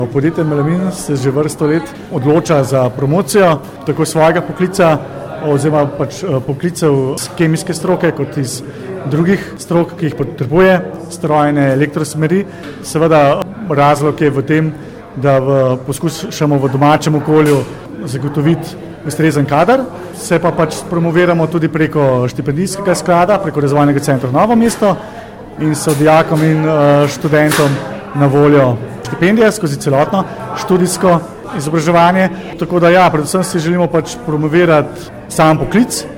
Podjetje Melamin se že vrsto let odloča za promocijo tako svojega poklica oziroma poklicev iz kemijske stroke kot iz drugih strok, ki jih potrebuje, strojne, elektrosmeri. Seveda razlog je v tem, da poskušamo v domačem okolju zagotoviti ustrezen kader, se pa promoviramo tudi preko štipendijskega sklada, preko razvojnega centra Novo mesto in so dijakom in študentom na voljo štipendije skozi celotno študijsko izobraževanje. Tako da predvsem si želimo promovirati sam poklic,